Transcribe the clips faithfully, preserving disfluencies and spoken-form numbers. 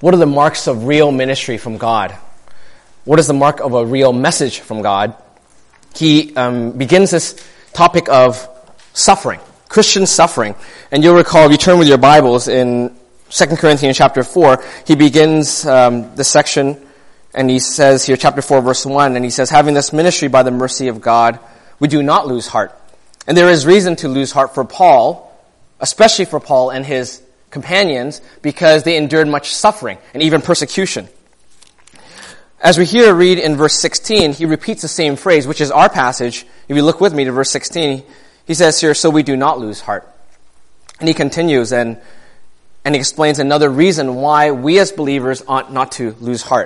What are the marks of real ministry from God? What is the mark of a real message from God? He um, begins this topic of suffering, Christian suffering. And you'll recall, if you turn with your Bibles in Second Corinthians chapter four, he begins um, this section, and he says here, chapter four, verse one, and he says, having this ministry by the mercy of God, we do not lose heart. And there is reason to lose heart for Paul, especially for Paul and his companions, because they endured much suffering and even persecution. As we here read in verse sixteen, he repeats the same phrase, which is our passage. If you look with me to verse sixteen, he says here, so we do not lose heart. And he continues and, and he explains another reason why we as believers ought not to lose heart.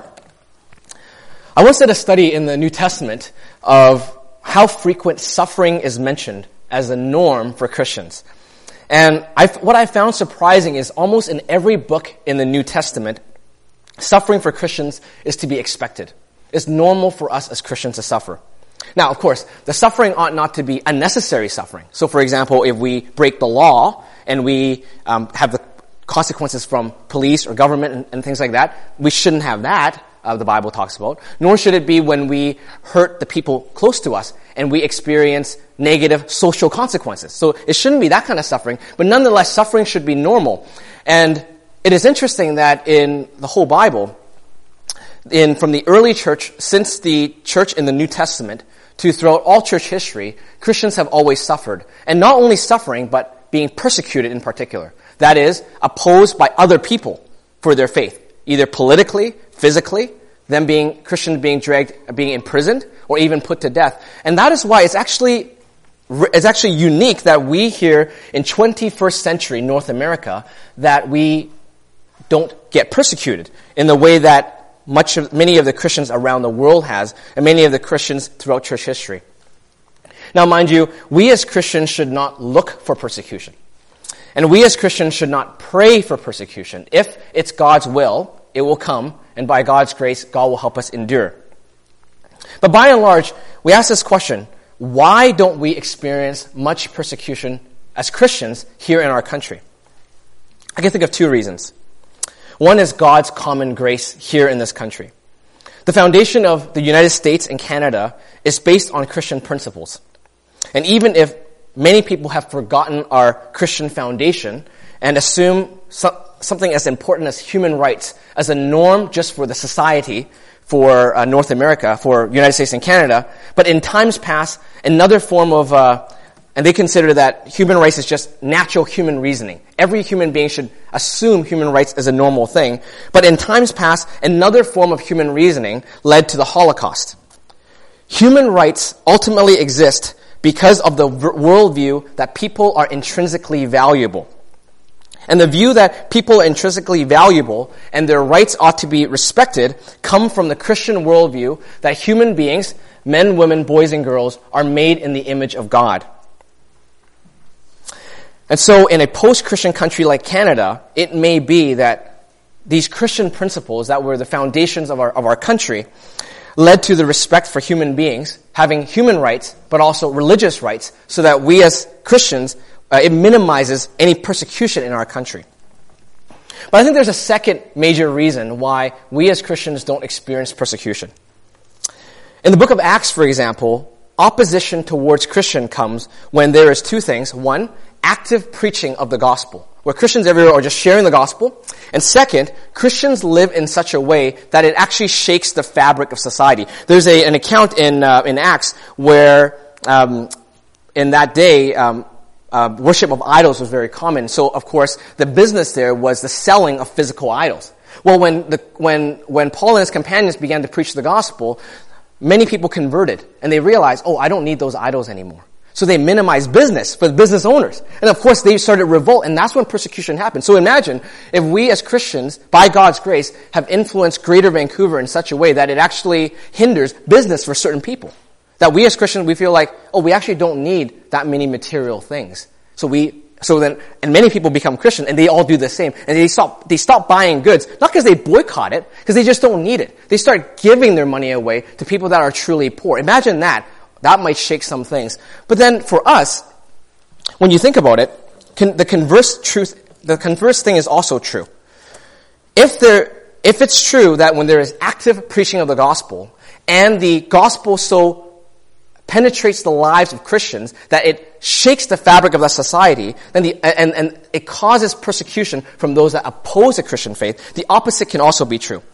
I once did a study in the New Testament of how frequent suffering is mentioned as a norm for Christians. And I, what I found surprising is almost in every book in the New Testament, suffering for Christians is to be expected. It's normal for us as Christians to suffer. Now, of course, the suffering ought not to be unnecessary suffering. So, for example, if we break the law and we um, have the consequences from police or government and, and things like that, we shouldn't have that, uh, the Bible talks about. Nor should it be when we hurt the people close to us and we experience negative social consequences. So it shouldn't be that kind of suffering, but nonetheless, suffering should be normal. And it is interesting that in the whole Bible, in from the early church, since the church in the New Testament, to throughout all church history, Christians have always suffered. And not only suffering, but being persecuted in particular. That is, opposed by other people for their faith, either politically, physically, them being, Christians being dragged, being imprisoned, or even put to death. And that is why it's actually It's actually unique that we here in twenty-first century North America, that we don't get persecuted in the way that much of, many of the Christians around the world has, and many of the Christians throughout church history. Now, mind you, we as Christians should not look for persecution. And we as Christians should not pray for persecution. If it's God's will, it will come, and by God's grace, God will help us endure. But by and large, we ask this question, why don't we experience much persecution as Christians here in our country? I can think of two reasons. One is God's common grace here in this country. The foundation of the United States and Canada is based on Christian principles. And even if many people have forgotten our Christian foundation and assume so- something as important as human rights as a norm just for the society, for uh, North America, for United States and Canada, but in times past, another form of, uh, and they consider that human rights is just natural human reasoning. Every human being should assume human rights as a normal thing, but in times past, another form of human reasoning led to the Holocaust. Human rights ultimately exist because of the worldview that people are intrinsically valuable. And the view that people are intrinsically valuable and their rights ought to be respected come from the Christian worldview that human beings, men, women, boys, and girls, are made in the image of God. And so in a post-Christian country like Canada, it may be that these Christian principles that were the foundations of our, of our country led to the respect for human beings, having human rights, but also religious rights, so that we as Christians Uh, it minimizes any persecution in our country. But I think there's a second major reason why we as Christians don't experience persecution. In the book of Acts, for example, opposition towards Christian comes when there is two things. One, active preaching of the gospel, where Christians everywhere are just sharing the gospel. And second, Christians live in such a way that it actually shakes the fabric of society. There's a, an account in uh, in Acts where um, in that day, um, Uh, worship of idols was very common. So, of course, the business there was the selling of physical idols. Well, when the, when when Paul and his companions began to preach the gospel, many people converted, and they realized, oh, I don't need those idols anymore. So they minimized business for the business owners. And, of course, they started revolt, and that's when persecution happened. So imagine if we as Christians, by God's grace, have influenced Greater Vancouver in such a way that it actually hinders business for certain people. That we as Christians, we feel like, oh, we actually don't need that many material things. So we, so then, and many people become Christian, and they all do the same. And they stop, they stop buying goods, not because they boycott it, because they just don't need it. They start giving their money away to people that are truly poor. Imagine that. That might shake some things. But then for us, when you think about it, con- the converse truth, the converse thing is also true. If there If it's true that when there is active preaching of the gospel, and the gospel so penetrates the lives of Christians that it shakes the fabric of the society, then the, and, and it causes persecution from those that oppose the Christian faith, the opposite can also be true.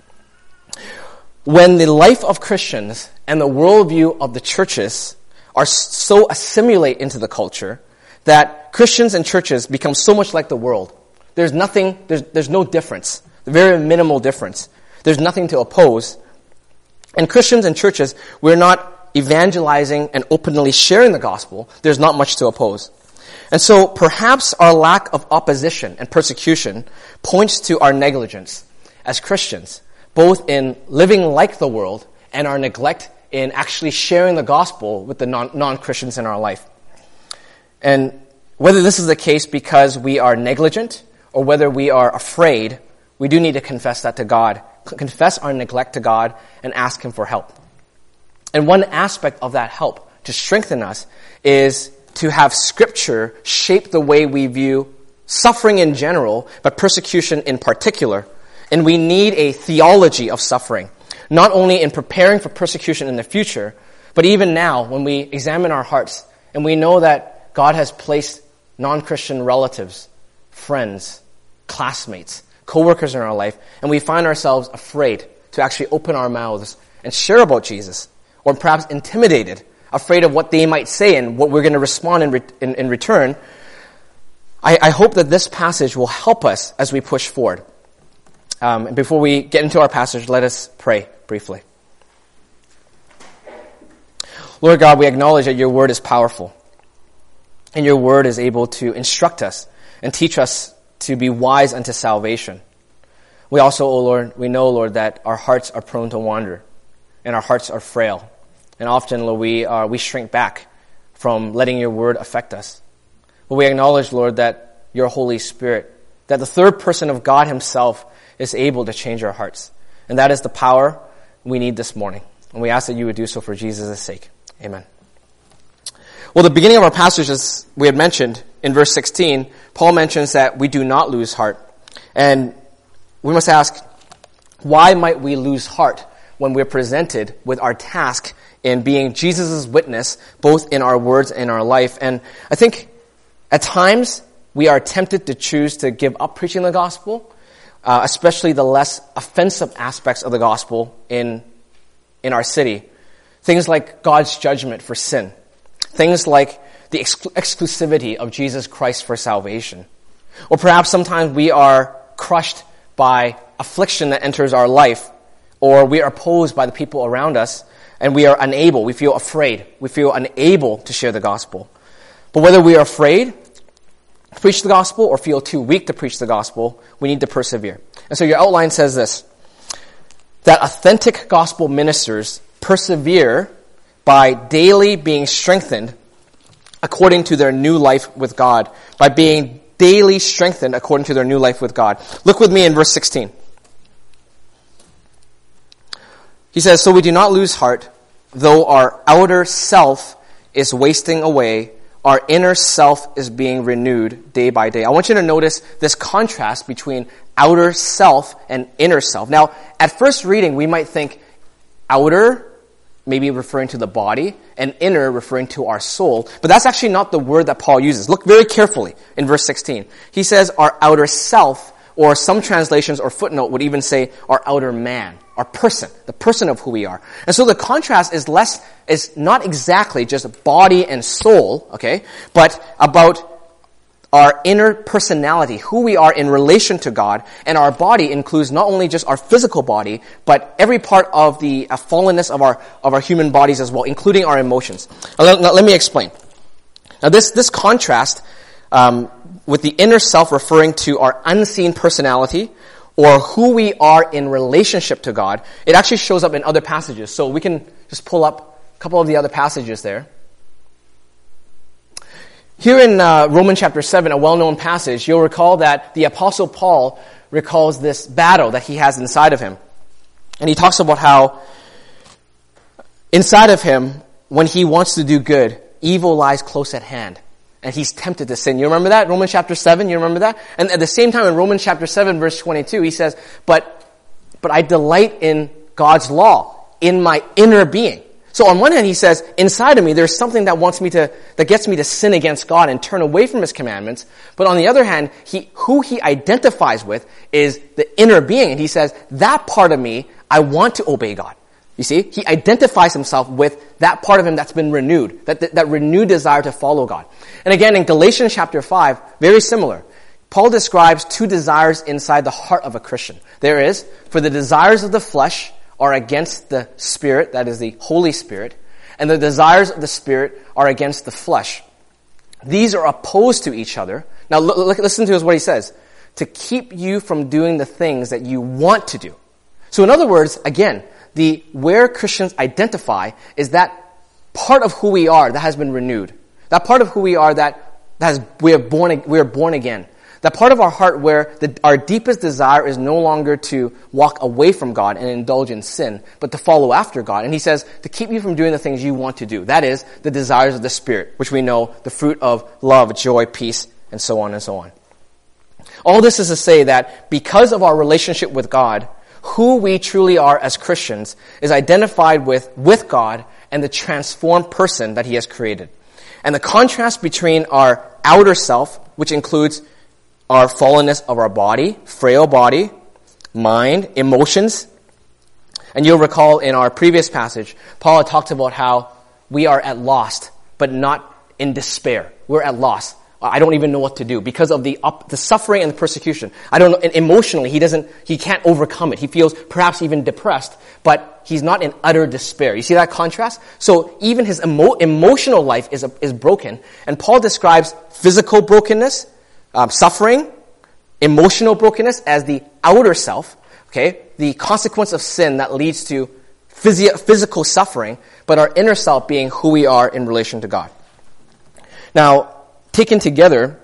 When the life of Christians and the worldview of the churches are so assimilate into the culture that Christians and churches become so much like the world, there's nothing, there's, there's no difference, very minimal difference. There's nothing to oppose. And Christians and churches, we're not evangelizing and openly sharing the gospel. There's not much to oppose. And so perhaps our lack of opposition and persecution points to our negligence as Christians, both in living like the world and our neglect in actually sharing the gospel with the non- non-Christians in our life. And whether this is the case because we are negligent or whether we are afraid, we do need to confess that to God, confess our neglect to God, and ask Him for help. And one aspect of that help to strengthen us is to have Scripture shape the way we view suffering in general, but persecution in particular. And we need a theology of suffering, not only in preparing for persecution in the future, but even now when we examine our hearts and we know that God has placed non-Christian relatives, friends, classmates, co-workers in our life, and we find ourselves afraid to actually open our mouths and share about Jesus, or perhaps intimidated, afraid of what they might say and what we're going to respond in, re- in, in return. I, I hope that this passage will help us as we push forward. Um, and before we get into our passage, let us pray briefly. Lord God, we acknowledge that your word is powerful, and your word is able to instruct us and teach us to be wise unto salvation. We also, O Lord, we know, Lord, that our hearts are prone to wander, and our hearts are frail. And often, Lord, we, uh, we shrink back from letting your word affect us. But we acknowledge, Lord, that your Holy Spirit, that the third person of God himself is able to change our hearts. And that is the power we need this morning. And we ask that you would do so for Jesus' sake. Amen. Well, the beginning of our passage, as we had mentioned, in verse sixteen, Paul mentions that we do not lose heart. And we must ask, why might we lose heart when we're presented with our task in being Jesus' witness, both in our words and in our life? And I think at times we are tempted to choose to give up preaching the gospel, uh, especially the less offensive aspects of the gospel in, in our city. Things like God's judgment for sin. Things like the exclu- exclusivity of Jesus Christ for salvation. Or perhaps sometimes we are crushed by affliction that enters our life, or we are opposed by the people around us, and we are unable, we feel afraid, we feel unable to share the gospel. But whether we are afraid to preach the gospel or feel too weak to preach the gospel, we need to persevere. And so your outline says this, that authentic gospel ministers persevere by daily being strengthened according to their new life with God, by being daily strengthened according to their new life with God. Look with me in verse sixteen. He says, so we do not lose heart, though our outer self is wasting away, our inner self is being renewed day by day. I want you to notice this contrast between outer self and inner self. Now, at first reading, we might think outer, maybe referring to the body, and inner referring to our soul. But that's actually not the word that Paul uses. Look very carefully in verse sixteen. He says our outer self, or some translations or footnote would even say our outer man, our person, the person of who we are. And so the contrast is less, is not exactly just body and soul, okay, but about our inner personality, who we are in relation to God, and our body includes not only just our physical body, but every part of the uh, fallenness of our of our human bodies as well, including our emotions. Now, let, now, let me explain. Now, this this contrast um, with the inner self referring to our unseen personality or who we are in relationship to God, it actually shows up in other passages. So we can just pull up a couple of the other passages there. Here in uh, Romans chapter seven, a well-known passage, you'll recall that the Apostle Paul recalls this battle that he has inside of him. And he talks about how inside of him, when he wants to do good, evil lies close at hand. And he's tempted to sin. You remember that? Romans chapter seven, you remember that? And at the same time in Romans chapter seven, verse twenty-two, he says, but but I delight in God's law, in my inner being. So on one hand, he says, inside of me, there's something that wants me to, that gets me to sin against God and turn away from his commandments. But on the other hand, he, who he identifies with is the inner being. And he says, that part of me, I want to obey God. You see, he identifies himself with that part of him that's been renewed, that, that, that renewed desire to follow God. And again, in Galatians chapter five, very similar. Paul describes two desires inside the heart of a Christian. There is, for the desires of the flesh are against the Spirit, that is the Holy Spirit, and the desires of the Spirit are against the flesh. These are opposed to each other. Now look, look, listen to what he says. To keep you from doing the things that you want to do. So in other words, again, the where Christians identify is that part of who we are that has been renewed. That part of who we are that, that has, we are born, we are born again. That part of our heart where the, our deepest desire is no longer to walk away from God and indulge in sin, but to follow after God. And he says, to keep you from doing the things you want to do. That is, the desires of the Spirit, which we know, the fruit of love, joy, peace, and so on and so on. All this is to say that because of our relationship with God, who we truly are as Christians is identified with, with God and the transformed person that he has created. And the contrast between our outer self, which includes our fallenness of our body, frail body, mind, emotions. And you'll recall in our previous passage, Paul had talked about how we are at loss, but not in despair. We're at loss. I don't even know what to do because of the up, the suffering and the persecution. I don't know, and emotionally, he doesn't, he can't overcome it. He feels perhaps even depressed, but he's not in utter despair. You see that contrast? So even his emo, emotional life is, is broken. And Paul describes physical brokenness, Um, suffering, emotional brokenness as the outer self, okay, the consequence of sin that leads to physio- physical suffering, but our inner self being who we are in relation to God. Now, taken together,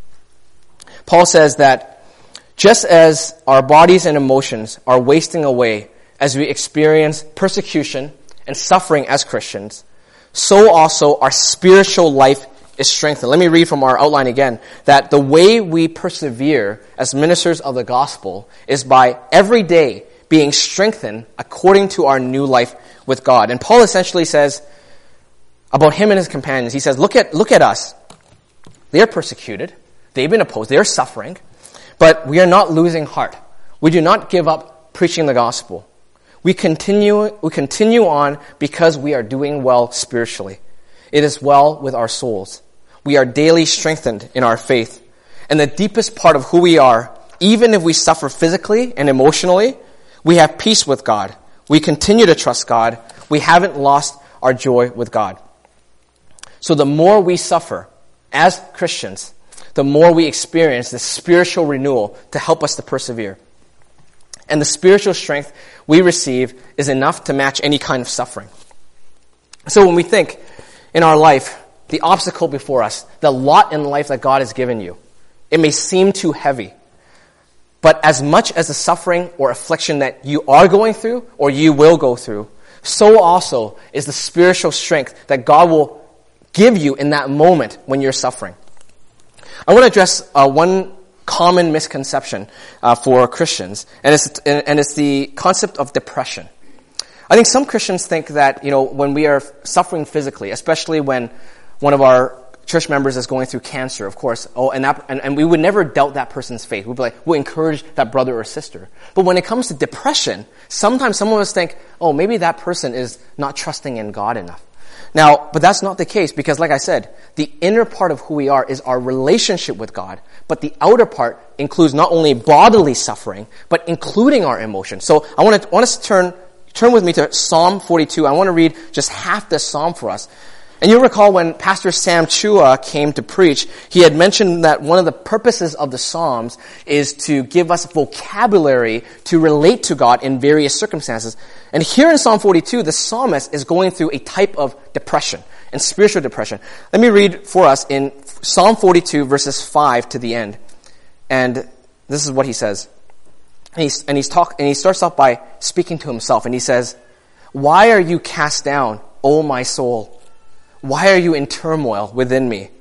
Paul says that just as our bodies and emotions are wasting away as we experience persecution and suffering as Christians, so also our spiritual life is strengthened. Let me read from our outline again, that the way we persevere as ministers of the gospel is by every day being strengthened according to our new life with God. And Paul essentially says about him and his companions, he says, look at, look at us. They're persecuted. They've been opposed. They're suffering. But we are not losing heart. We do not give up preaching the gospel. We continue, we continue on because we are doing well spiritually. It is well with our souls. We are daily strengthened in our faith. And the deepest part of who we are, even if we suffer physically and emotionally, we have peace with God. We continue to trust God. We haven't lost our joy with God. So the more we suffer as Christians, the more we experience this spiritual renewal to help us to persevere. And the spiritual strength we receive is enough to match any kind of suffering. So when we think in our life, the obstacle before us, the lot in life that God has given you, it may seem too heavy. But as much as the suffering or affliction that you are going through or you will go through, so also is the spiritual strength that God will give you in that moment when you're suffering. I want to address uh, one common misconception uh, for Christians, and it's, and it's the concept of depression. I think some Christians think that, you know, when we are suffering physically, especially when one of our church members is going through cancer, of course, oh, and, that, and, and we would never doubt that person's faith. We'd be like, we'll encourage that brother or sister. But when it comes to depression, sometimes some of us think, oh, maybe that person is not trusting in God enough. Now, but that's not the case because, like I said, the inner part of who we are is our relationship with God, but the outer part includes not only bodily suffering, but including our emotions. So I want to want us to turn turn with me to Psalm forty-two. I want to read just half this psalm for us. And you'll recall when Pastor Sam Chua came to preach, he had mentioned that one of the purposes of the Psalms is to give us vocabulary to relate to God in various circumstances. And here in Psalm forty-two, the psalmist is going through a type of depression, and spiritual depression. Let me read for us in Psalm forty-two, verses five to the end. And this is what he says. And, he's, and, he's talk, and he starts off by speaking to himself, and he says, "Why are you cast down, O my soul? Why are you in turmoil within me?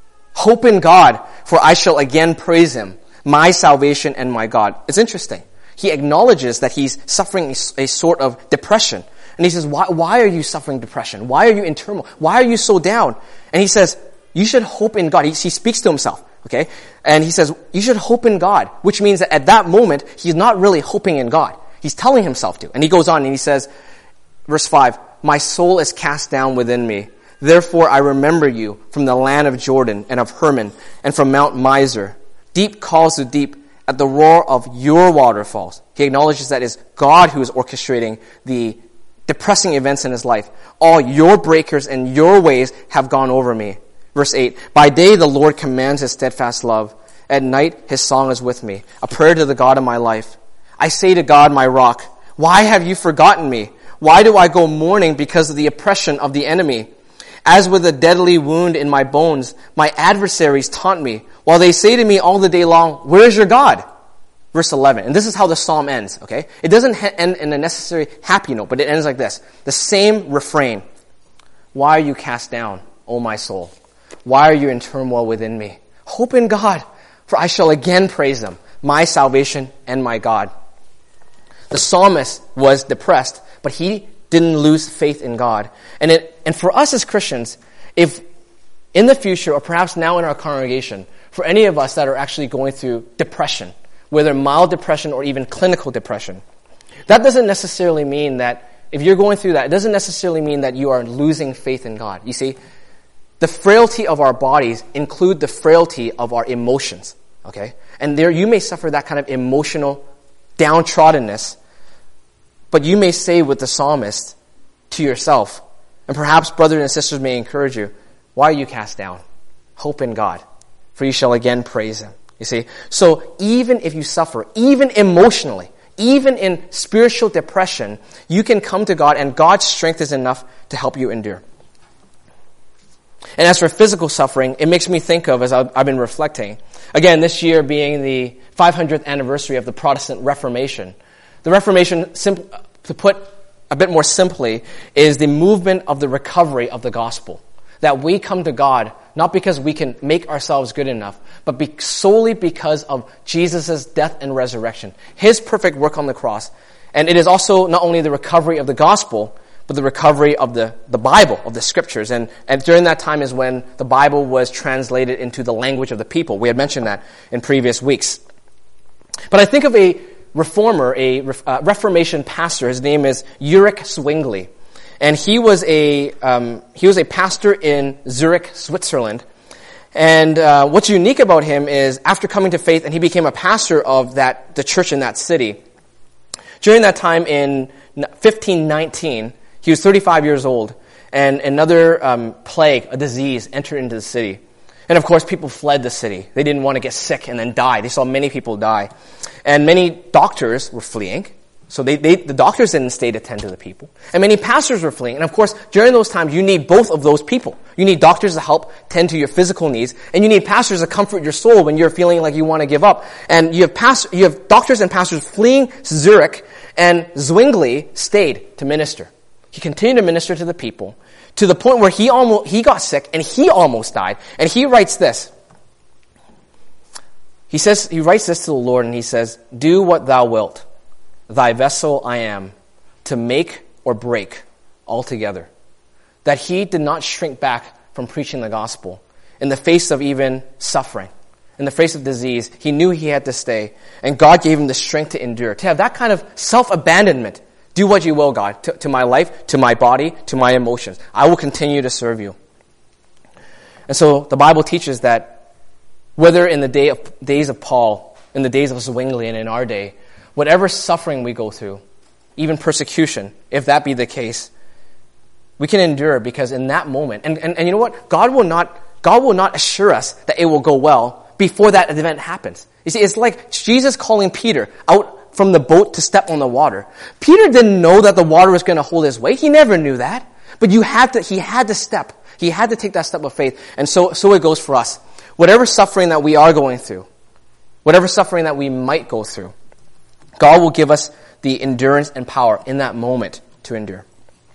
Hope in God, for I shall again praise him, my salvation and my God." It's interesting. He acknowledges that he's suffering a, a sort of depression. And he says, why, why are you suffering depression? Why are you in turmoil? Why are you so down? And he says, you should hope in God. He, he speaks to himself, okay? And he says, you should hope in God, which means that at that moment, he's not really hoping in God. He's telling himself to. And he goes on and he says, verse five, my soul is cast down within me. Therefore I remember you from the land of Jordan and of Hermon and from Mount Mizar. Deep calls to deep at the roar of your waterfalls. He acknowledges that it is God who is orchestrating the depressing events in his life. All your breakers and your waves have gone over me. Verse eight, by day the Lord commands his steadfast love. At night his song is with me, a prayer to the God of my life. I say to God, my rock, why have you forgotten me? Why do I go mourning because of the oppression of the enemy? As with a deadly wound in my bones, my adversaries taunt me, while they say to me all the day long, where is your God? Verse eleven. And this is how the psalm ends, okay? It doesn't end in a necessary happy note, but it ends like this. The same refrain. Why are you cast down, O my soul? Why are you in turmoil within me? Hope in God, for I shall again praise him, my salvation and my God. The psalmist was depressed, but he didn't lose faith in God. And it, and for us as Christians, if in the future, or perhaps now in our congregation, for any of us that are actually going through depression, whether mild depression or even clinical depression, that doesn't necessarily mean that, if you're going through that, it doesn't necessarily mean that you are losing faith in God. You see, the frailty of our bodies include the frailty of our emotions, okay? And there you may suffer that kind of emotional downtroddenness, but you may say with the psalmist to yourself, and perhaps brothers and sisters may encourage you, why are you cast down? Hope in God, for you shall again praise him. You see? So even if you suffer, even emotionally, even in spiritual depression, you can come to God and God's strength is enough to help you endure. And as for physical suffering, it makes me think of, as I've been reflecting, again, this year being the five hundredth anniversary of the Protestant Reformation. The Reformation, to put a bit more simply, is the movement of the recovery of the gospel. That we come to God not because we can make ourselves good enough, but be solely because of Jesus' death and resurrection, his perfect work on the cross. And it is also not only the recovery of the gospel, but the recovery of the, the Bible, of the scriptures. And, and during that time is when the Bible was translated into the language of the people. We had mentioned that in previous weeks. But I think of a reformer, a uh, Reformation pastor. His name is Ulrich Zwingli. And he was a um, he was a pastor in Zurich, Switzerland. And uh, what's unique about him is after coming to faith, and he became a pastor of that the church in that city. During that time in fifteen nineteen, he was thirty-five years old, and another um, plague, a disease, entered into the city. And of course, people fled the city. They didn't want to get sick and then die. They saw many people die. And many doctors were fleeing. So they, they, the doctors didn't stay to tend to the people. And many pastors were fleeing. And of course, during those times, you need both of those people. You need doctors to help tend to your physical needs, and you need pastors to comfort your soul when you're feeling like you want to give up. And you have past, you have doctors and pastors fleeing Zurich, and Zwingli stayed to minister. He continued to minister to the people to the point where he almost, he got sick and he almost died. And he writes this. He says, he writes this to the Lord, and he says, "Do what thou wilt. Thy vessel I am, to make or break altogether." That he did not shrink back from preaching the gospel in the face of even suffering, in the face of disease. He knew he had to stay, and God gave him the strength to endure, to have that kind of self-abandonment. Do what you will, God, to, to my life, to my body, to my emotions. I will continue to serve you. And so the Bible teaches that whether in the day of, days of Paul, in the days of Zwingli, and in our day, whatever suffering we go through, even persecution, if that be the case, we can endure, because in that moment, and, and, and you know what? God will not, God will not assure us that it will go well before that event happens. You see, it's like Jesus calling Peter out from the boat to step on the water. Peter didn't know that the water was going to hold his weight. He never knew that. But you had to, he had to step. He had to take that step of faith. And so, so it goes for us. Whatever suffering that we are going through, whatever suffering that we might go through, God will give us the endurance and power in that moment to endure.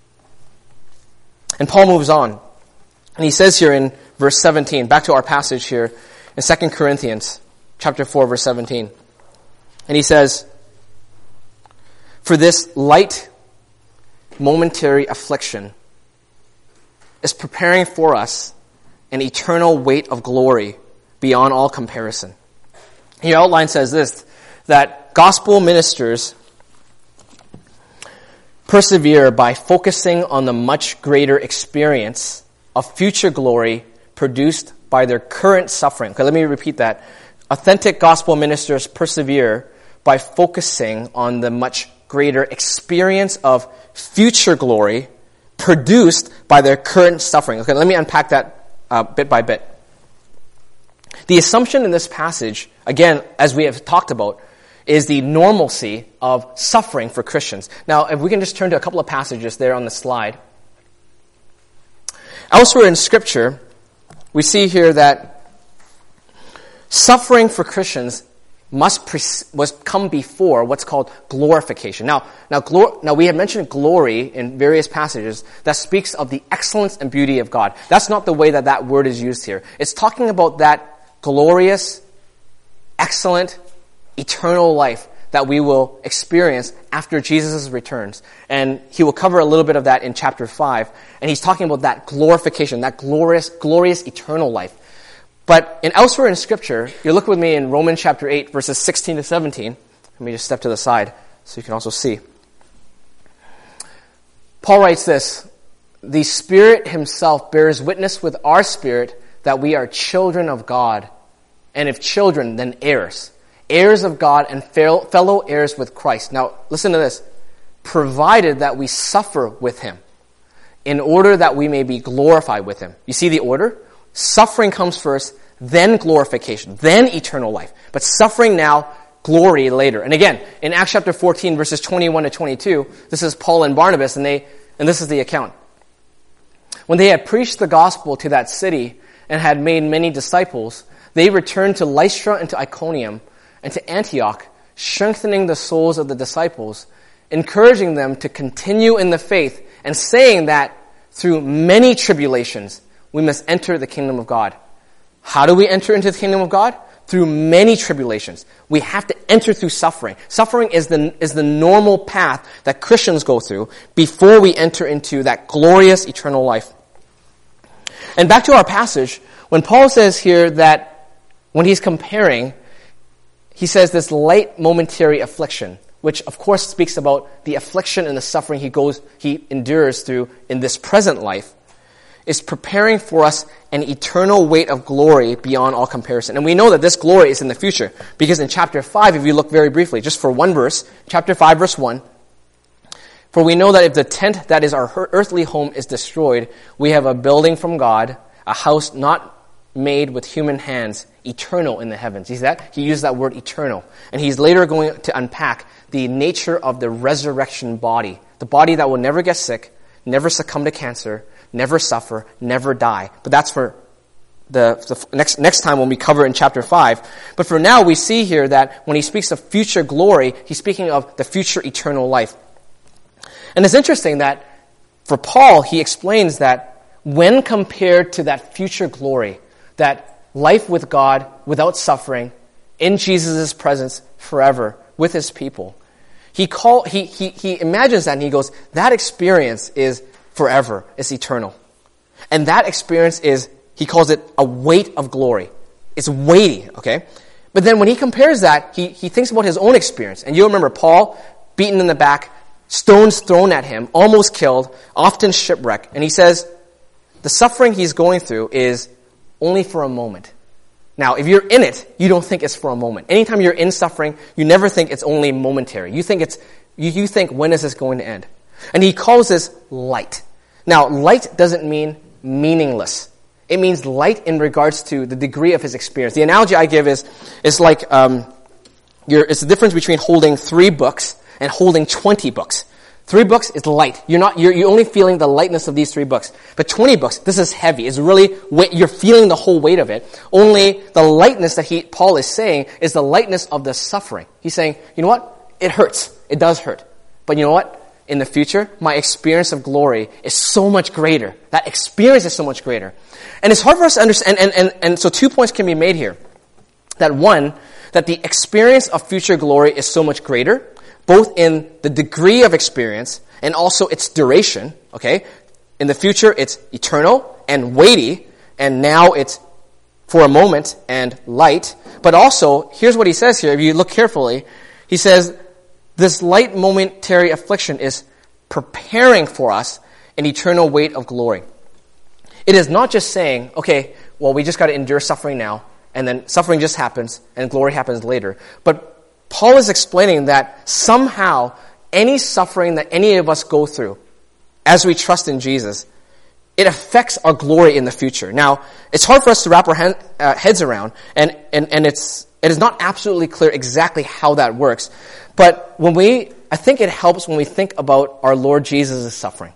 And Paul moves on. And he says here in verse seventeen, back to our passage here in Second Corinthians chapter four, verse seventeen. And he says, For this light, momentary affliction is preparing for us an eternal weight of glory beyond all comparison. Your outline says this, that gospel ministers persevere by focusing on the much greater experience of future glory produced by their current suffering. Okay, let me repeat that. Authentic gospel ministers persevere by focusing on the much greater experience of future glory produced by their current suffering. Okay, let me unpack that uh, bit by bit. The assumption in this passage, again, as we have talked about, is the normalcy of suffering for Christians. Now, if we can just turn to a couple of passages there on the slide. Elsewhere in Scripture, we see here that suffering for Christians must pre- was come before what's called glorification. Now, now, glor- now we have mentioned glory in various passages that speaks of the excellence and beauty of God. That's not the way that that word is used here. It's talking about that glorious, excellent, eternal life that we will experience after Jesus returns. And he will cover a little bit of that in chapter five. And he's talking about that glorification, that glorious, glorious eternal life. But in elsewhere in Scripture, you look with me in Romans chapter eight, verses sixteen to seventeen. Let me just step to the side so you can also see. Paul writes this, "The Spirit himself bears witness with our spirit that we are children of God, and if children, then heirs, heirs of God and fellow heirs with Christ." Now, listen to this. "Provided that we suffer with him, in order that we may be glorified with him." You see the order? Suffering comes first, then glorification, then eternal life. But suffering now, glory later. And again, in Acts chapter fourteen, verses twenty-one to twenty-two, this is Paul and Barnabas, and they and this is the account. "When they had preached the gospel to that city and had made many disciples, they returned to Lystra and to Iconium and to Antioch, strengthening the souls of the disciples, encouraging them to continue in the faith, and saying that through many tribulations we must enter the kingdom of God." How do we enter into the kingdom of God? Through many tribulations. We have to enter through suffering. Suffering is the, is the normal path that Christians go through before we enter into that glorious eternal life. And back to our passage, when Paul says here that when he's comparing, he says this light momentary affliction, which of course speaks about the affliction and the suffering he goes, he endures through in this present life, is preparing for us an eternal weight of glory beyond all comparison. And we know that this glory is in the future, because in chapter five, if you look very briefly, just for one verse, chapter five, verse one, "For we know that if the tent that is our earthly home is destroyed, we have a building from God, a house not made with human hands, eternal in the heavens." You see that? He used that word eternal. And he's later going to unpack the nature of the resurrection body, the body that will never get sick, never succumb to cancer, never suffer, never die. But that's for the, the next next time when we cover in chapter five. But for now, we see here that when he speaks of future glory, he's speaking of the future eternal life. And it's interesting that for Paul, he explains that when compared to that future glory, that life with God, without suffering, in Jesus' presence forever, with his people, he call he he he imagines that and he goes, that experience is forever, it's eternal. And that experience is, he calls it a weight of glory. It's weighty, okay? But then when he compares that, he, he thinks about his own experience. And you'll remember Paul, beaten in the back, stones thrown at him, almost killed, often shipwrecked. And he says, the suffering he's going through is only for a moment. Now, if you're in it, you don't think it's for a moment. Anytime you're in suffering, you never think it's only momentary. You think it's, you, you think, when is this going to end? And he calls this light. Now, light doesn't mean meaningless. It means light in regards to the degree of his experience. The analogy I give is, is like, um, you're, it's the difference between holding three books and holding twenty books. Three books is light. You're not, you're, you're only feeling the lightness of these three books. But twenty books, this is heavy. It's really, you're feeling the whole weight of it. Only the lightness that he, Paul is saying is the lightness of the suffering. He's saying, you know what? It hurts. It does hurt. But you know what? In the future, my experience of glory is so much greater. That experience is so much greater. And it's hard for us to understand, and, and, and, and so two points can be made here. That one, that the experience of future glory is so much greater, both in the degree of experience and also its duration, okay? In the future, it's eternal and weighty, and now it's for a moment and light. But also, here's what he says here. If you look carefully, he says, this light momentary affliction is preparing for us an eternal weight of glory. It is not just saying, okay, well, we just got to endure suffering now, and then suffering just happens, and glory happens later. But Paul is explaining that somehow any suffering that any of us go through as we trust in Jesus, it affects our glory in the future. Now, it's hard for us to wrap our hand, uh, heads around, and, and, and it's, it is not absolutely clear exactly how that works. But when we, I think it helps when we think about our Lord Jesus' suffering.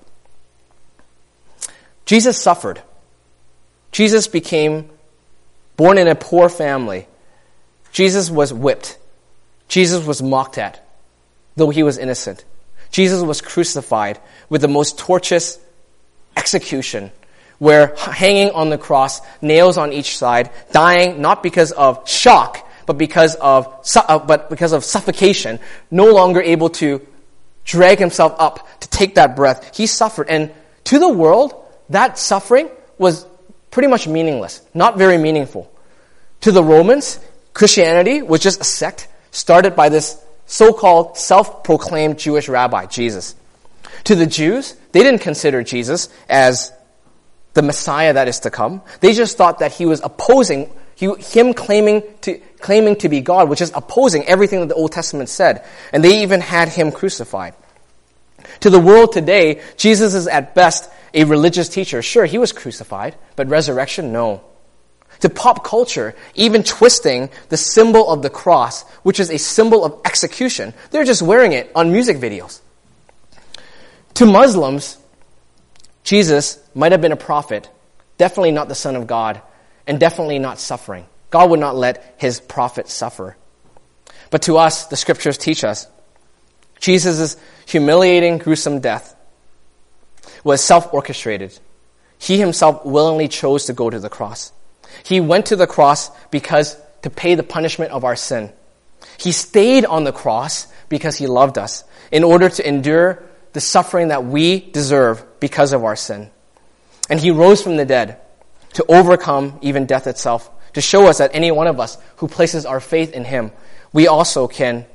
Jesus suffered. Jesus became born in a poor family. Jesus was whipped. Jesus was mocked at, though he was innocent. Jesus was crucified with the most torturous execution, where hanging on the cross, nails on each side, dying not because of shock, but because of uh, but because of suffocation, no longer able to drag himself up to take that breath. He suffered, and to the world, that suffering was pretty much meaningless, not very meaningful. To the Romans, Christianity was just a sect started by this so-called self-proclaimed Jewish rabbi, Jesus. To the Jews, they didn't consider Jesus as the Messiah that is to come. They just thought that he was opposing, he, him claiming to, claiming to be God, which is opposing everything that the Old Testament said. And they even had him crucified. To the world today, Jesus is at best a religious teacher. Sure, he was crucified, but resurrection, no. To pop culture, even twisting the symbol of the cross, which is a symbol of execution, they're just wearing it on music videos. To Muslims, Jesus might have been a prophet, definitely not the Son of God, and definitely not suffering. God would not let his prophet suffer. But to us, the scriptures teach us, Jesus' humiliating, gruesome death was self-orchestrated. He himself willingly chose to go to the cross. He went to the cross because to pay the punishment of our sin. He stayed on the cross because he loved us in order to endure the suffering that we deserve because of our sin. And he rose from the dead to overcome even death itself, to show us that any one of us who places our faith in him, we also can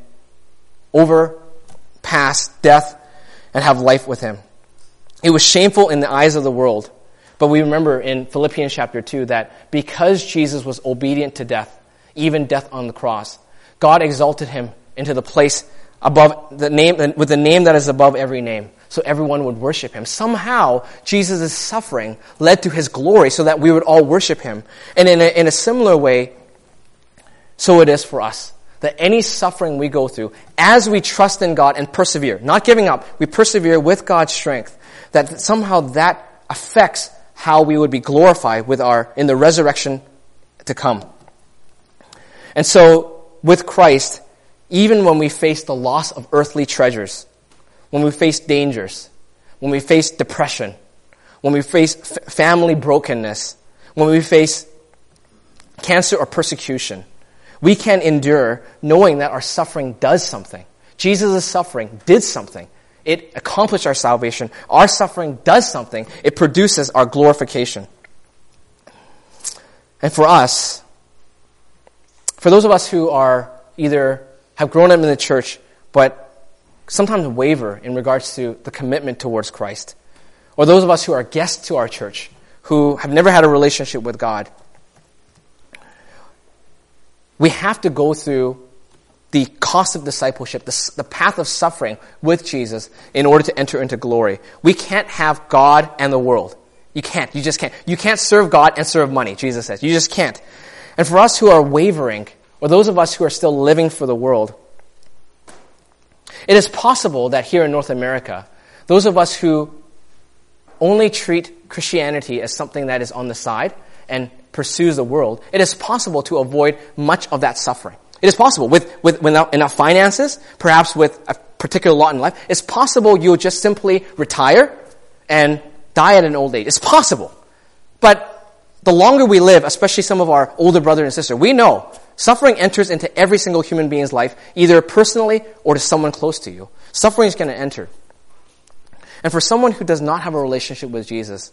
overpass death and have life with him. It was shameful in the eyes of the world. But we remember in Philippians chapter two that because Jesus was obedient to death, even death on the cross, God exalted him into the place above the name, with the name that is above every name, so everyone would worship him. Somehow, Jesus' suffering led to his glory so that we would all worship him. And in a, in a similar way, so it is for us. That any suffering we go through, as we trust in God and persevere, not giving up, we persevere with God's strength, that somehow that affects how we would be glorified with our in the resurrection to come. And so, with Christ, even when we face the loss of earthly treasures, when we face dangers, when we face depression, when we face f- family brokenness, when we face cancer or persecution, we can endure knowing that our suffering does something. Jesus' suffering did something. It accomplished our salvation. Our suffering does something. It produces our glorification. And for us, for those of us who are either have grown up in the church, but sometimes waver in regards to the commitment towards Christ, or those of us who are guests to our church, who have never had a relationship with God, we have to go through the cost of discipleship, the, the path of suffering with Jesus in order to enter into glory. We can't have God and the world. You can't. You just can't. You can't serve God and serve money, Jesus says. You just can't. And for us who are wavering, or those of us who are still living for the world, it is possible that here in North America, those of us who only treat Christianity as something that is on the side and pursues the world, it is possible to avoid much of that suffering. It is possible with, with, without enough finances, perhaps with a particular lot in life. It's possible you'll just simply retire and die at an old age. It's possible. But the longer we live, especially some of our older brothers and sisters, we know Suffering enters into every single human being's life, either personally or to someone close to you. Suffering is going to enter. And for someone who does not have a relationship with Jesus,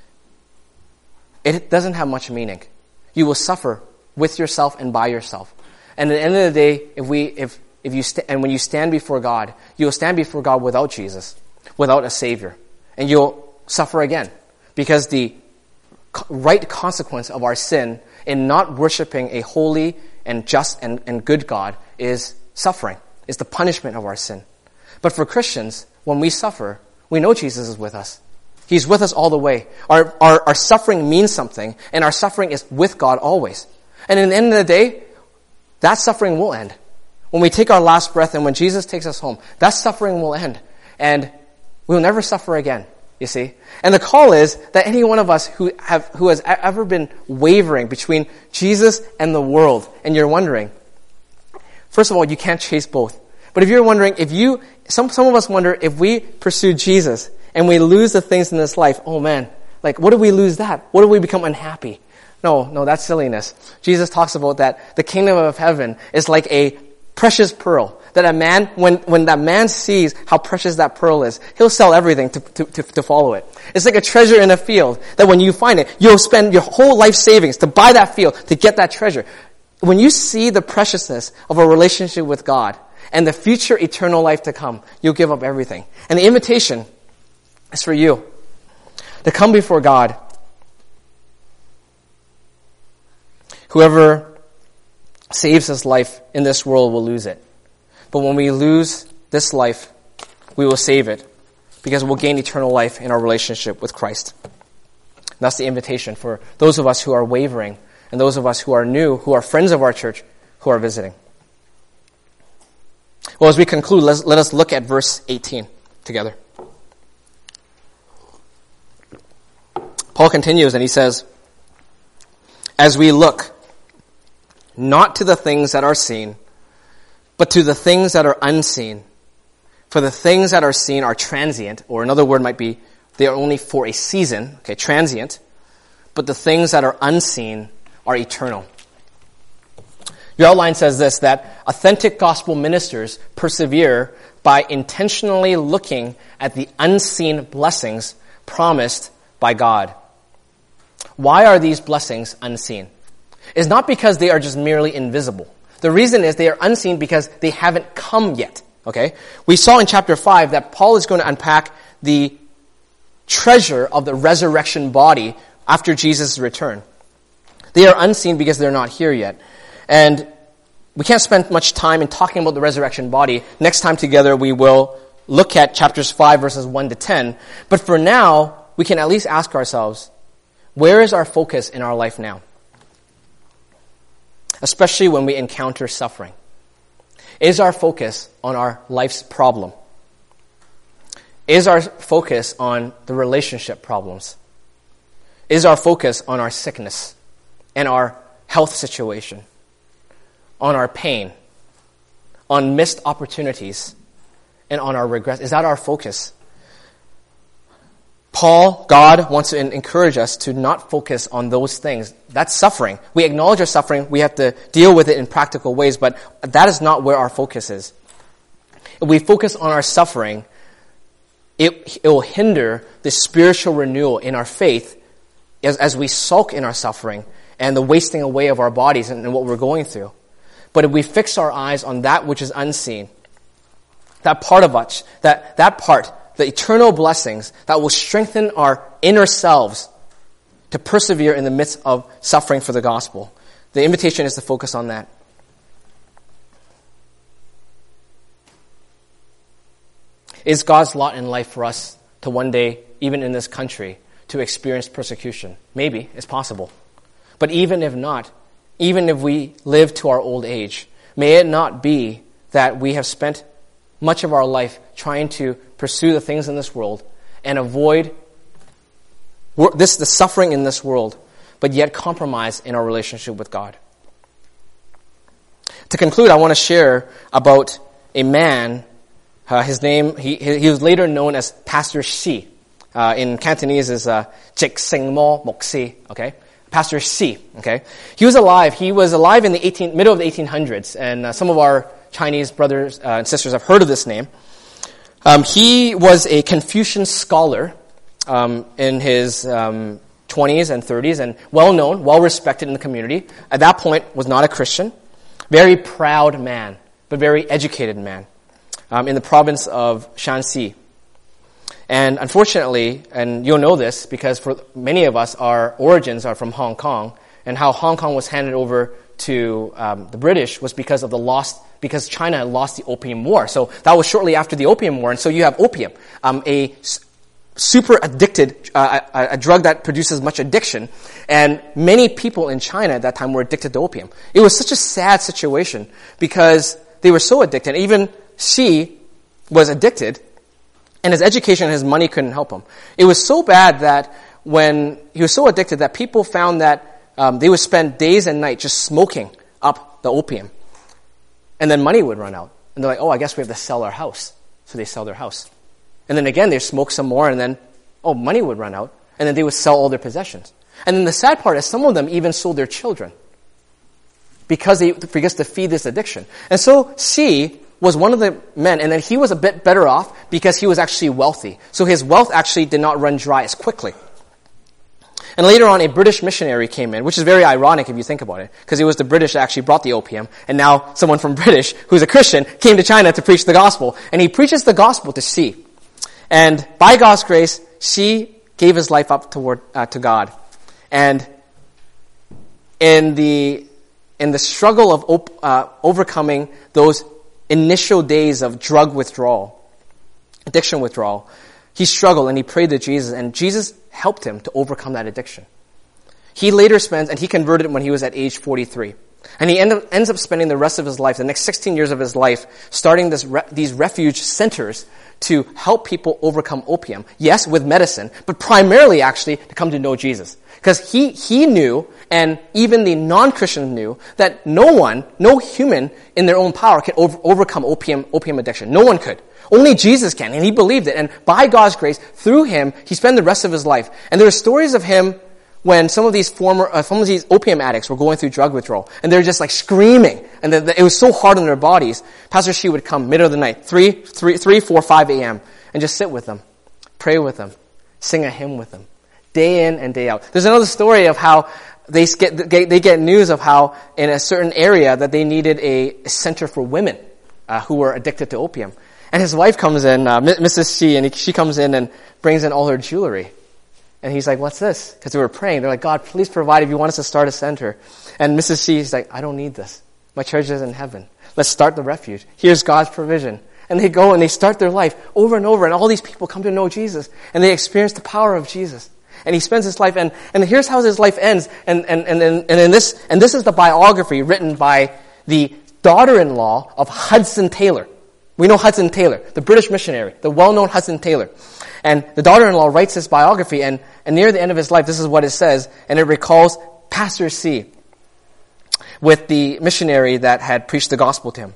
it doesn't have much meaning. You will suffer with yourself and by yourself. And at the end of the day, if we, if, if you, st- and when you stand before God, you will stand before God without Jesus, without a Savior. And you'll suffer again. Because the co- right consequence of our sin in not worshiping a holy and just and, and good God is suffering, is the punishment of our sin. But for Christians, when we suffer, we know Jesus is with us. He's with us all the way. Our, our, our suffering means something, and our suffering is with God always. And in the end of the day, that suffering will end. When we take our last breath and when Jesus takes us home, that suffering will end. And we'll never suffer again, you see. And the call is that any one of us who have who has ever been wavering between Jesus and the world, and you're wondering, first of all, you can't chase both. But if you're wondering, if you, some, some of us wonder if we pursue Jesus and we lose the things in this life, oh man, like what if we lose that? What if we become unhappy? No, no, that's silliness. Jesus talks about that the kingdom of heaven is like a precious pearl. That a man, when, when that man sees how precious that pearl is, he'll sell everything to, to, to, to follow it. It's like a treasure in a field that when you find it, you'll spend your whole life savings to buy that field, to get that treasure. When you see the preciousness of a relationship with God and the future eternal life to come, you'll give up everything. And the invitation is for you to come before God. Whoever saves his life in this world will lose it. But when we lose this life, we will save it because we'll gain eternal life in our relationship with Christ. And that's the invitation for those of us who are wavering and those of us who are new, who are friends of our church, who are visiting. Well, as we conclude, let's, let us look at verse eighteen together. Paul continues and he says, as we look not to the things that are seen, but to the things that are unseen. For the things that are seen are transient, or another word might be, they are only for a season, okay, transient. But the things that are unseen are eternal. Your outline says this, that authentic gospel ministers persevere by intentionally looking at the unseen blessings promised by God. Why are these blessings unseen? It's not because they are just merely invisible. The reason is they are unseen because they haven't come yet. Okay? We saw in chapter five that Paul is going to unpack the treasure of the resurrection body after Jesus' return. They are unseen because they're not here yet. And we can't spend much time in talking about the resurrection body. Next time together we will look at chapters five verses one to ten. But for now, we can at least ask ourselves, where is our focus in our life now? Especially when we encounter suffering. Is our focus on our life's problem? Is our focus on the relationship problems? Is our focus on our sickness and our health situation? On our pain? On missed opportunities? And on our regrets? Is that our focus? Paul, God, wants to encourage us to not focus on those things. That's suffering. We acknowledge our suffering. We have to deal with it in practical ways, but that is not where our focus is. If we focus on our suffering, it, it will hinder the spiritual renewal in our faith as, as we sulk in our suffering and the wasting away of our bodies and, and what we're going through. But if we fix our eyes on that which is unseen, that part of us, that, that part, the eternal blessings that will strengthen our inner selves to persevere in the midst of suffering for the gospel. The invitation is to focus on that. Is God's lot in life for us to one day, even in this country, to experience persecution? Maybe, it's possible. But even if not, even if we live to our old age, may it not be that we have spent much of our life trying to pursue the things in this world and avoid this the suffering in this world, but yet compromise in our relationship with God. To conclude, I want to share about a man. Uh, his name, he he was later known as Pastor Shi. Uh, in Cantonese is uh, Chik Sing Mo Mok Si. Okay, Pastor Xi, okay? He was alive. He was alive in the eighteen, middle of the eighteen hundreds, and uh, some of our Chinese brothers uh, and sisters have heard of this name. Um, he was a Confucian scholar um, in his um, twenties and thirties, and well-known, well-respected in the community. At that point, was not a Christian. Very proud man, but very educated man um, in the province of Shanxi. And unfortunately, and you'll know this because for many of us, our origins are from Hong Kong, and how Hong Kong was handed over to um, the British was because of the lost, because China had lost the Opium War. So that was shortly after the Opium War, and so you have opium, um, a s- super addicted, uh, a, a drug that produces much addiction, and many people in China at that time were addicted to opium. It was such a sad situation because they were so addicted. Even Xi was addicted, and his education and his money couldn't help him. It was so bad that when he was so addicted that people found that um, they would spend days and nights just smoking up the opium. And then money would run out. And they're like, oh, I guess we have to sell our house. So they sell their house. And then again, they smoke some more, and then, oh, money would run out. And then they would sell all their possessions. And then the sad part is some of them even sold their children because they because to feed this addiction. And so Xi was one of the men, and then he was a bit better off because he was actually wealthy. So his wealth actually did not run dry as quickly. And later on, a British missionary came in, which is very ironic if you think about it, because it was the British that actually brought the opium, and now someone from British, who's a Christian, came to China to preach the gospel. And he preaches the gospel to Xi. And by God's grace, Xi gave his life up toward, uh, to God. And in the in the struggle of op- uh, overcoming those initial days of drug withdrawal, addiction withdrawal, he struggled and he prayed to Jesus, and Jesus helped him to overcome that addiction. He later spends, and he converted when he was at age forty-three. And he end up, ends up spending the rest of his life, the next sixteen years of his life, starting this re- these refuge centers to help people overcome opium. Yes, with medicine, but primarily actually to come to know Jesus. Because he, he knew, and even the non-Christians knew, that no one, no human in their own power can over, overcome opium, opium addiction. No one could. Only Jesus can, and he believed it. And by God's grace, through him, he spent the rest of his life. And there are stories of him when some of these former, uh, some of these opium addicts were going through drug withdrawal, and they're just like screaming, and the, the, it was so hard on their bodies. Pastor Xi would come middle of the night, three, three, three, four, five a.m., and just sit with them, pray with them, sing a hymn with them, day in and day out. There's another story of how they get they get news of how in a certain area that they needed a center for women uh, who were addicted to opium, and his wife comes in, uh, Missus Xi, and he, she comes in and brings in all her jewelry. And he's like, what's this? Because they were praying. They're like, God, please provide if you want us to start a center. And Missus Xi is like, I don't need this. My treasure is in heaven. Let's start the refuge. Here's God's provision. And they go and they start their life over and over. And all these people come to know Jesus. And they experience the power of Jesus. And he spends his life, and, and here's how his life ends. And, and, and, and, and, in this, and this is the biography written by the daughter-in-law of Hudson Taylor. We know Hudson Taylor, the British missionary, the well-known Hudson Taylor. And the daughter-in-law writes this biography, and, and near the end of his life, this is what it says, and it recalls Pastor Xi with the missionary that had preached the gospel to him.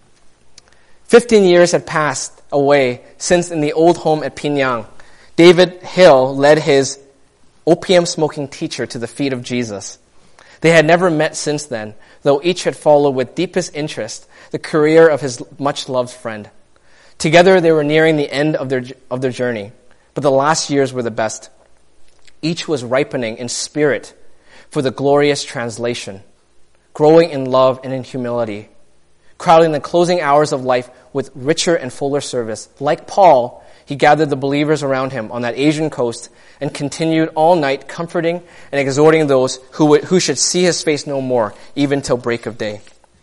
Fifteen years had passed away since in the old home at Pinyang, David Hill led his opium-smoking teacher to the feet of Jesus. They had never met since then, though each had followed with deepest interest the career of his much-loved friend. Together they were nearing the end of their of their journey, but the last years were the best. Each was ripening in spirit for the glorious translation, growing in love and in humility, crowding the closing hours of life with richer and fuller service. Like Paul, he gathered the believers around him on that Asian coast and continued all night comforting and exhorting those who would, who should see his face no more, even till break of day.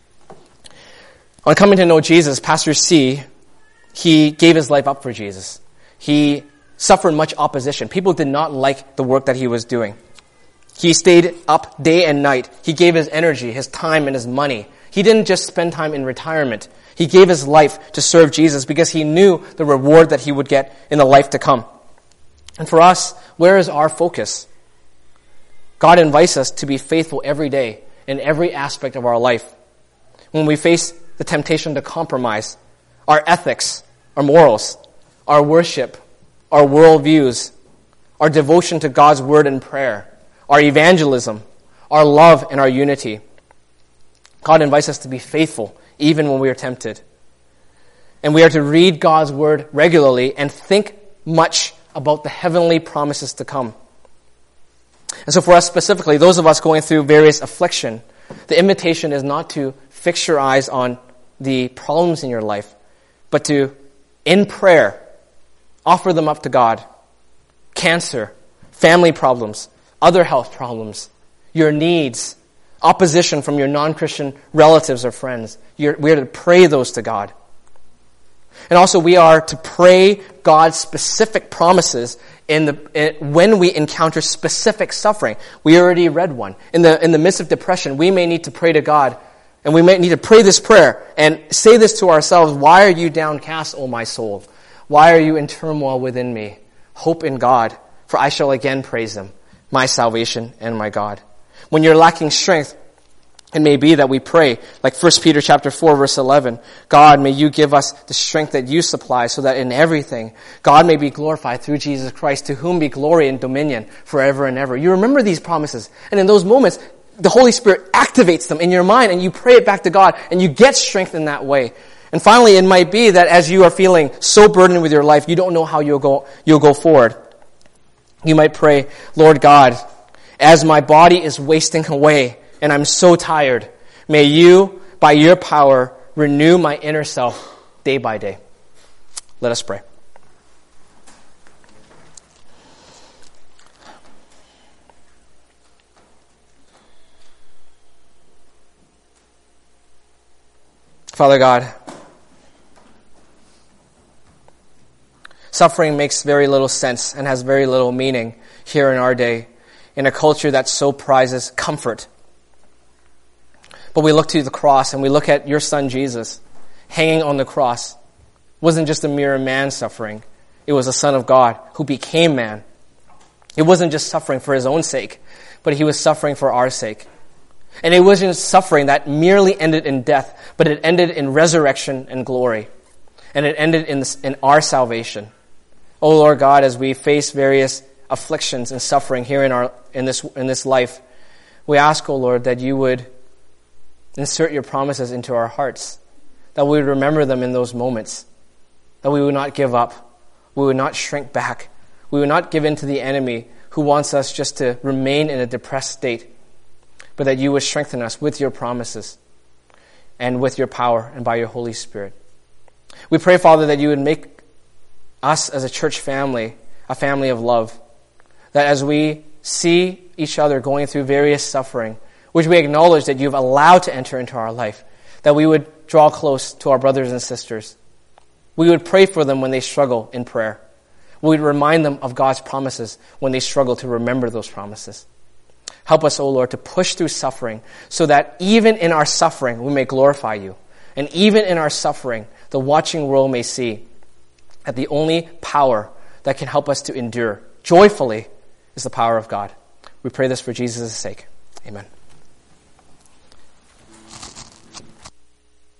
On coming to know Jesus, Pastor Xi, he gave his life up for Jesus. He suffered much opposition. People did not like the work that he was doing. He stayed up day and night. He gave his energy, his time, and his money. He didn't just spend time in retirement. He gave his life to serve Jesus because he knew the reward that he would get in the life to come. And for us, where is our focus? God invites us to be faithful every day in every aspect of our life. When we face the temptation to compromise our ethics, our morals, our worship, our worldviews, our devotion to God's word and prayer, our evangelism, our love, and our unity. God invites us to be faithful even when we are tempted. And we are to read God's word regularly and think much about the heavenly promises to come. And so for us specifically, those of us going through various affliction, the invitation is not to fix your eyes on the problems in your life, but to, in prayer, offer them up to God. Cancer, family problems, other health problems, your needs, opposition from your non-Christian relatives or friends. You're, we are to pray those to God. And also we are to pray God's specific promises in the in, when we encounter specific suffering. We already read one. In the in the midst of depression, we may need to pray to God, and we may need to pray this prayer and say this to ourselves: "Why are you downcast, O my soul? Why are you in turmoil within me? Hope in God, for I shall again praise Him, my salvation and my God." When you're lacking strength, it may be that we pray, like First Peter chapter four, verse eleven, "God, may you give us the strength that you supply, so that in everything God may be glorified through Jesus Christ, to whom be glory and dominion forever and ever." You remember these promises, and in those moments, the Holy Spirit activates them in your mind, and you pray it back to God, and you get strength in that way. And finally, it might be that as you are feeling so burdened with your life, you don't know how you'll go, you'll go forward. You might pray, "Lord God, as my body is wasting away, and I'm so tired, may you, by your power, renew my inner self day by day." Let us pray. Father God, suffering makes very little sense and has very little meaning here in our day, in a culture that so prizes comfort. But we look to the cross and we look at your son Jesus hanging on the cross. It wasn't just a mere man suffering. It was a son of God who became man. It wasn't just suffering for his own sake, but he was suffering for our sake. And it wasn't suffering that merely ended in death, but it ended in resurrection and glory. And it ended in, this, in our salvation. Oh Lord God, as we face various afflictions and suffering here in our in this in this life, we ask, oh Lord, that you would insert your promises into our hearts, that we would remember them in those moments, that we would not give up, we would not shrink back, we would not give in to the enemy who wants us just to remain in a depressed state, but that you would strengthen us with your promises and with your power and by your Holy Spirit. We pray, Father, that you would make us as a church family a family of love, that as we see each other going through various suffering, which we acknowledge that you've allowed to enter into our life, that we would draw close to our brothers and sisters. We would pray for them when they struggle in prayer. We would remind them of God's promises when they struggle to remember those promises. Help us, O Lord, to push through suffering so that even in our suffering we may glorify you. And even in our suffering, the watching world may see that the only power that can help us to endure joyfully is the power of God. We pray this for Jesus' sake. Amen.